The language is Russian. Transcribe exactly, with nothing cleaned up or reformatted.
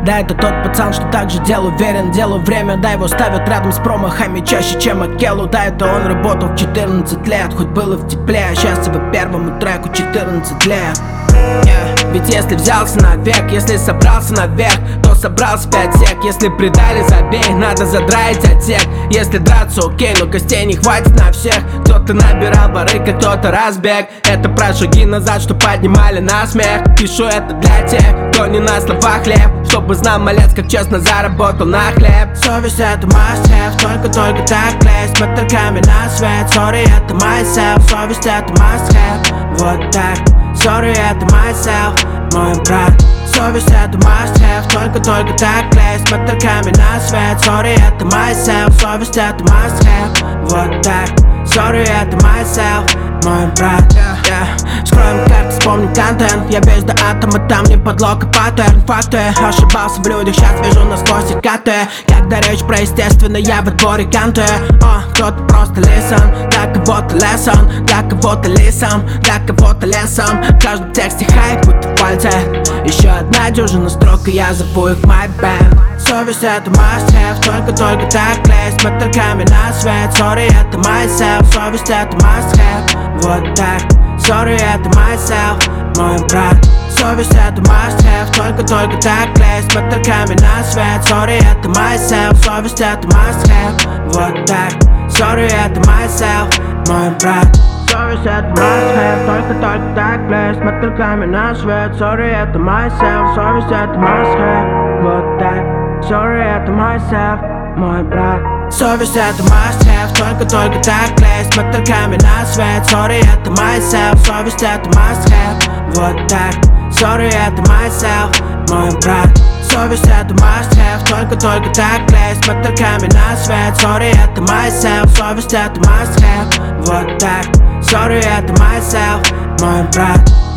Да, это тот пацан, что так же дел уверен, делу время. Да, его ставят рядом с промахами чаще, чем Акелу. Да, это он работал в четырнадцать лет, хоть было в тепле, а сейчас его первому треку четырнадцать лет. Yeah. Ведь если взялся на век, если собрался наверх, то собрался пять сек. Если предали, забей, надо задраить отсек. Если драться, окей, но костей не хватит на всех. Кто-то набирал барыка, кто-то разбег. Это про шаги назад, что поднимали на смех. Пишу это для тех, кто не на словах хлеб, чтобы знал малец, как честно заработал на хлеб. Совесть это must have, только-только так лезть с мотыльками на свет. Sorry, это myself, совесть это must have. Вот так. Sorry, это myself, мой брат. Совесть это must have, только-только так лезть с мотыльками на свет. Sorry, это myself, совесть это must have. Вот так. Sorry, это myself, мой брат. yeah, yeah. Скроем карты, вспомним контент. Я весь до атома, там не подлог и паттерн. Факты, ошибался в людях, сейчас вижу насквозь и каты. Когда речь про естественное, я в отборе канты. О, кто-то просто listen, для кого-то lesson, для кого-то лесом, для кого-то лесом. В каждом тексте хайп, будто в пальце. Еще одна дюжина строк, и я зову их my band. Совесть это must have, только-только так лезть с мотыльками на свет. Sorry, это myself, совесть это must have. Вот так. Sorry, это myself, мой брат. Совесть это must have, только-только так лезть с мотыльками на свет. Sorry, это myself, совесть это must have. Вот так. Sorry, это myself, мой брат. Совесть это must have, только-только так лезть с мотыльками на свет. Sorry, это myself, совесть это must have. Вот так. Sorry, это myself, мой брат. Совесть это must have, только-только так лезть с мотыльками на свет. Sorry, это myself, совесть это must have. Вот так. Sorry, это myself, мой брат. Совесть это must have, только-только так лезть с мотыльками на свет. Sorry, это myself, совесть это must have. Вот так. Sorry, это myself, мой брат.